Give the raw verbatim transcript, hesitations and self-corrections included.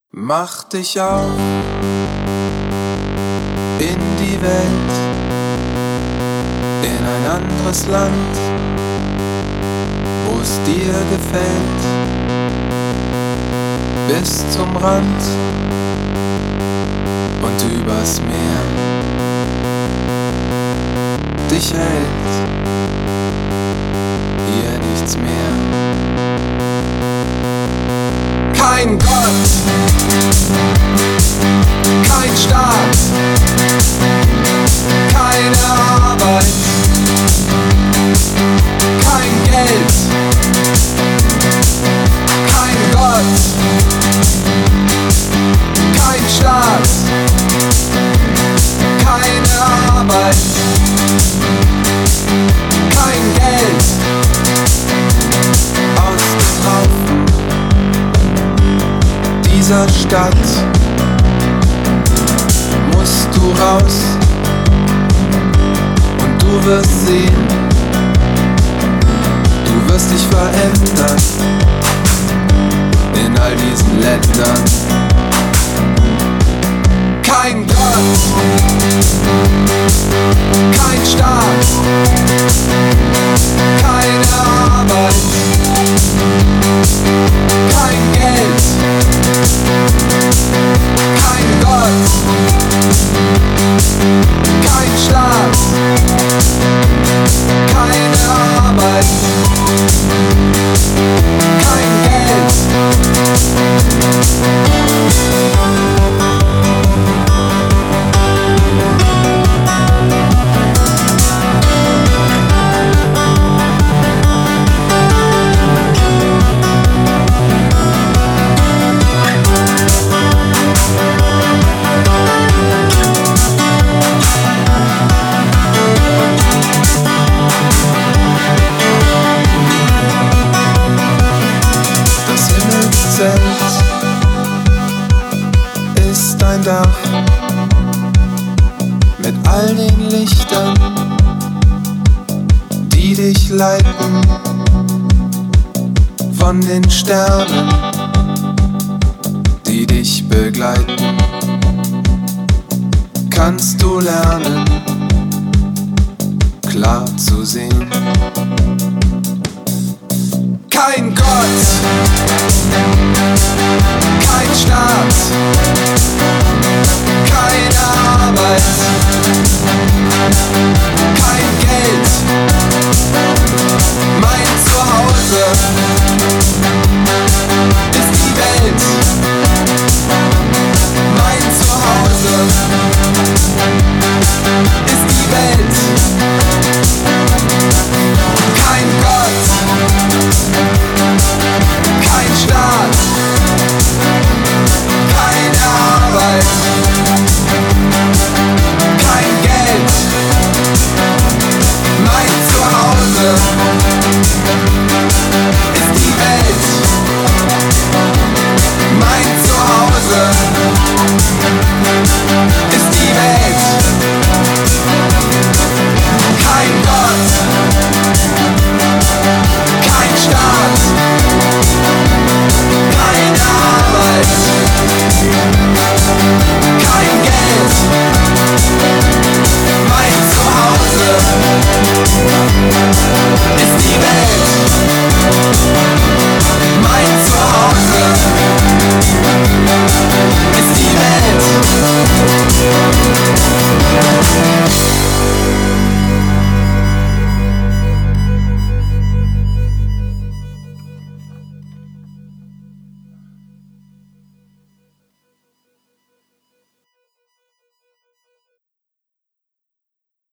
Mach dich auf in die Welt, in ein anderes Land, wo es dir gefällt, bis zum Rand und übers Meer dich hält hier nichts mehr. Kein Gott, kein Staat, keine Arbeit, kein Geld, kein Gott, kein Staat, keine Arbeit, kein Geld, aus dem Haufen dieser Stadt musst du raus und du wirst sehen, du wirst dich verändern in all diesen Ländern. Kein Gott, kein Staat, keine Arbeit, kein Geld, kein Gott, kein Staat, keine Arbeit, kein Geld. Ist ein Dach mit all den Lichtern, die dich leiten von den Sternen, die dich begleiten. Kannst du lernen, klar zu sehen. Kein Gott, kein